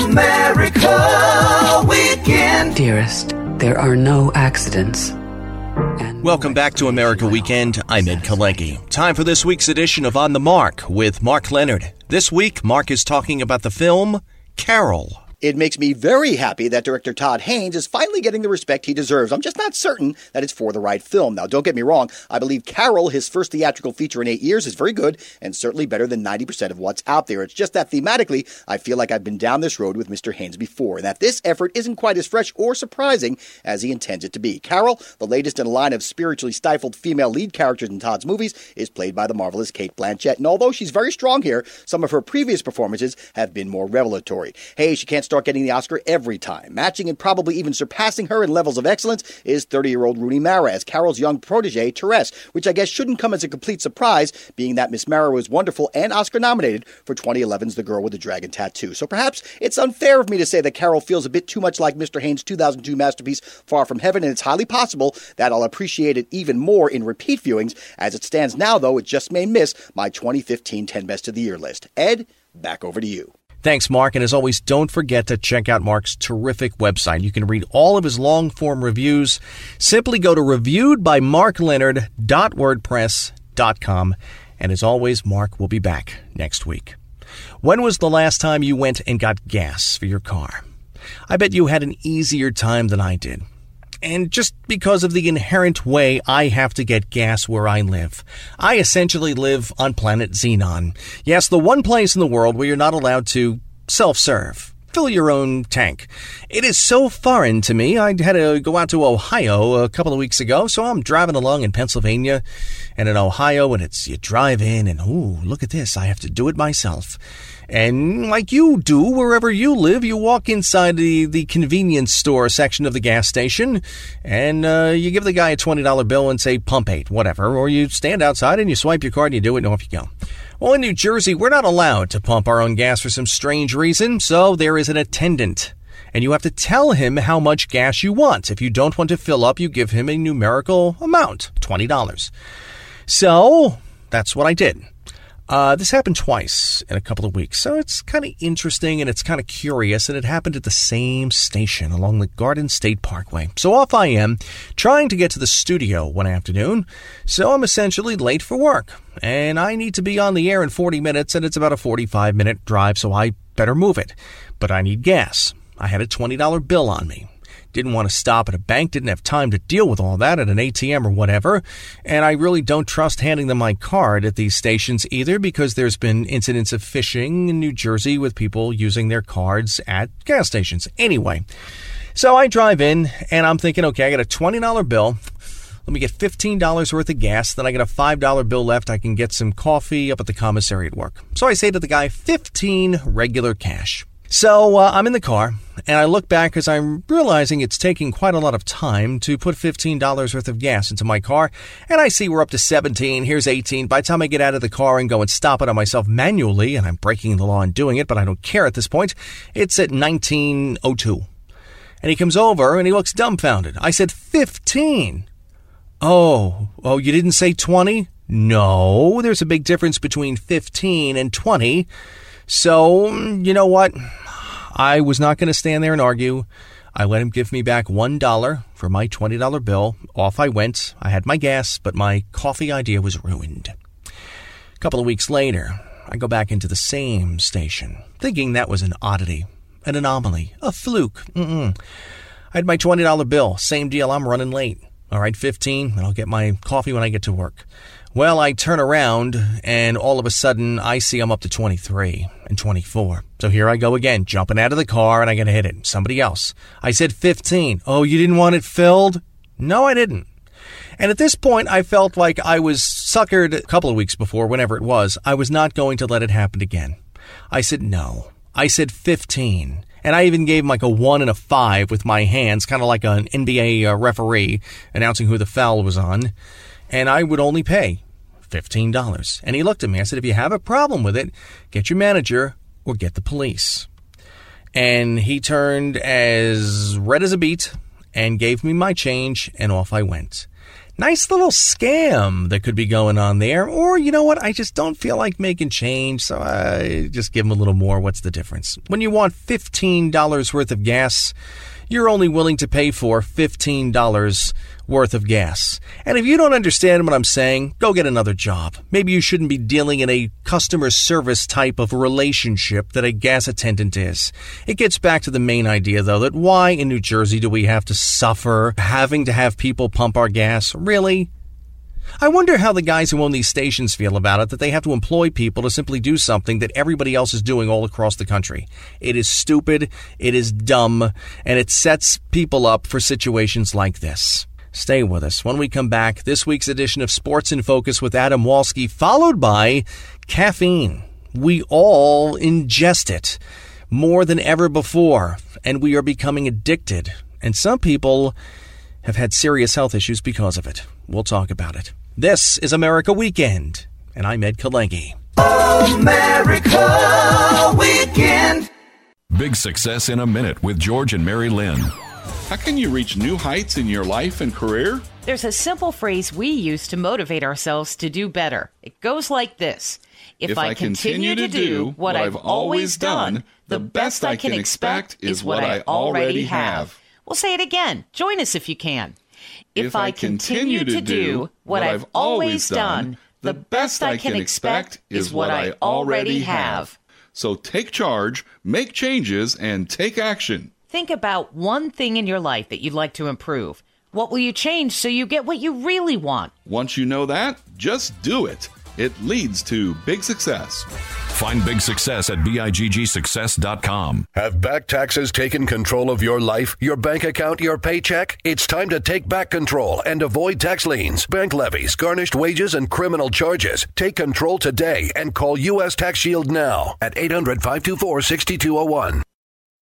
America Weekend. Dearest, there are no accidents. Welcome back to America Weekend. I'm Ed Kalecki. Time for this week's edition of On the Mark with Mark Leonard. This week, Mark is talking about the film Carol. It makes me very happy that director Todd Haynes is finally getting the respect he deserves. I'm just not certain that it's for the right film. Now, don't get me wrong. I believe Carol, his first theatrical feature in 8 years, is very good and certainly better than 90% of what's out there. It's just that thematically, I feel like I've been down this road with Mr. Haynes before, and that this effort isn't quite as fresh or surprising as he intends it to be. Carol, the latest in a line of spiritually stifled female lead characters in Todd's movies, is played by the marvelous Cate Blanchett, and although she's very strong here, some of her previous performances have been more revelatory. Hey, she can't start getting the Oscar every time. Matching and probably even surpassing her in levels of excellence is 30-year-old Rooney Mara as Carol's young protege, Therese, which I guess shouldn't come as a complete surprise, being that Miss Mara was wonderful and Oscar-nominated for 2011's The Girl with the Dragon Tattoo. So perhaps it's unfair of me to say that Carol feels a bit too much like Mr. Haynes' 2002 masterpiece, Far From Heaven, and it's highly possible that I'll appreciate it even more in repeat viewings. As it stands now, though, it just may miss my 2015 10 Best of the Year list. Ed, back over to you. Thanks, Mark, and as always, don't forget to check out Mark's terrific website. You can read all of his long-form reviews. Simply go to reviewedbymarkleonard.wordpress.com. And as always, Mark will be back next week. When was the last time you went and got gas for your car? I bet you had an easier time than I did. And just because of the inherent way I have to get gas where I live, I essentially live on planet Xenon. Yes, the one place in the world where you're not allowed to self-serve. Fill your own tank. It is so foreign to me. I had to go out to Ohio a couple of weeks ago, so I'm driving along in Pennsylvania and in Ohio, and you drive in and, ooh, look at this, I have to do it myself. And like you do wherever you live, you walk inside the convenience store section of the gas station, and you give the guy a $20 bill and say, pump 8, whatever, or you stand outside and you swipe your card and you do it and off you go. Well, in New Jersey, we're not allowed to pump our own gas for some strange reason, so there is an attendant. And you have to tell him how much gas you want. If you don't want to fill up, you give him a numerical amount, $20. So, that's what I did. This happened twice in a couple of weeks, so it's kind of interesting and it's kind of curious, and it happened at the same station along the Garden State Parkway. So off I am, trying to get to the studio one afternoon, so I'm essentially late for work, and I need to be on the air in 40 minutes, and it's about a 45-minute drive, so I better move it. But I need gas. I had a $20 bill on me. Didn't want to stop at a bank, didn't have time to deal with all that at an ATM or whatever, and I really don't trust handing them my card at these stations either, because there's been incidents of phishing in New Jersey with people using their cards at gas stations. Anyway, so I drive in, and I'm thinking, okay, I got a $20 bill. Let me get $15 worth of gas, then I got a $5 bill left. I can get some coffee up at the commissary at work. So I say to the guy, 15 regular cash. So I'm in the car, and I look back as I'm realizing it's taking quite a lot of time to put $15 worth of gas into my car, and I see we're up to 17, here's 18. By the time I get out of the car and go and stop it on myself manually, and I'm breaking the law and doing it, but I don't care at this point, it's at 1902. And he comes over, and he looks dumbfounded. I said, 15. Oh, you didn't say 20? No, there's a big difference between 15 and 20. So, you know what? I was not going to stand there and argue. I let him give me back $1 for my $20 bill. Off I went. I had my gas, but my coffee idea was ruined. A couple of weeks later, I go back into the same station, thinking that was an oddity, an anomaly, a fluke. I had my $20 bill. Same deal, I'm running late. All right, 15, and I'll get my coffee when I get to work. Well, I turn around, and all of a sudden, I see I'm up to 23 and 24. So here I go again, jumping out of the car, and I gotta hit it. Somebody else. I said 15. Oh, you didn't want it filled? No, I didn't. And at this point, I felt like I was suckered a couple of weeks before, whenever it was. I was not going to let it happen again. I said no. I said 15. And I even gave him like a 1 and a 5 with my hands, kind of like an NBA referee announcing who the foul was on. And I would only pay $15. And he looked at me. I said, if you have a problem with it, get your manager or get the police. And he turned as red as a beet and gave me my change, and off I went. nice little scam that could be going on there. Or, you know what, I just don't feel like making change, so I just give them a little more. What's the difference? When you want $15 worth of gas, you're only willing to pay for $15 worth of gas. And if you don't understand what I'm saying, go get another job. Maybe you shouldn't be dealing in a customer service type of relationship that a gas attendant is. It gets back to the main idea, though, that why in New Jersey do we have to suffer having to have people pump our gas? Really? I wonder how the guys who own these stations feel about it, that they have to employ people to simply do something that everybody else is doing all across the country. It is stupid, it is dumb, and it sets people up for situations like this. Stay with us. When we come back, this week's edition of Sports in Focus with Adam Walski, followed by caffeine. We all ingest it more than ever before, and we are becoming addicted. And some people have had serious health issues because of it. We'll talk about it. This is America Weekend, and I'm Ed Kalengi. America Weekend. Big Success in a Minute with George and Mary Lynn. How can you reach new heights in your life and career? There's a simple phrase we use to motivate ourselves to do better. It goes like this. If I continue to do what I've always done, the best I can expect is what I already have. We'll say it again. Join us if you can. If I continue to do what I've always done, the best I can expect is what I already have. So take charge, make changes, and take action. Think about one thing in your life that you'd like to improve. What will you change so you get what you really want? Once you know that, just do it. It leads to big success. Find big success at biggsuccess.com. Have back taxes taken control of your life, your bank account, your paycheck? It's time to take back control and avoid tax liens, bank levies, garnished wages, and criminal charges. Take control today and call U.S. Tax Shield now at 800-524-6201.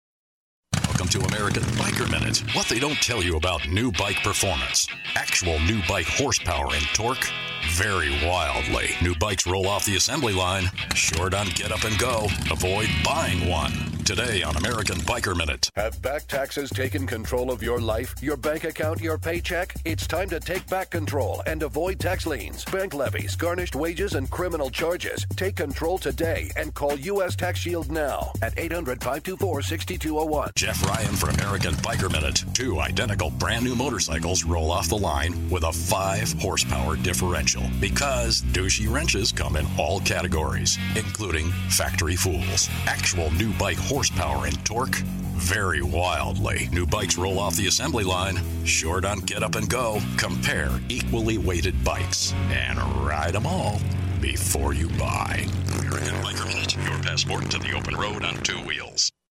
Welcome to American Biker Minute. What they don't tell you about new bike performance. Actual new bike horsepower and torque vary wildly. New bikes roll off the assembly line. Short on get up and go. Avoid buying one. Today on American Biker Minute. Have back taxes taken control of your life, your bank account, your paycheck? It's time to take back control and avoid tax liens, bank levies, garnished wages, and criminal charges. Take control today and call U.S. Tax Shield now at 800-524-6201. Jeff Ryan for American Biker Minute. 2 identical brand new motorcycles roll off the line with a 5 horsepower differential because douchey wrenches come in all categories, including factory fools. Actual new bike horsepower and torque vary wildly. New bikes roll off the assembly line. Short on get up and go. Compare equally weighted bikes and ride them all before you buy. American Biker Minute, your passport to the open road on 2 wheels.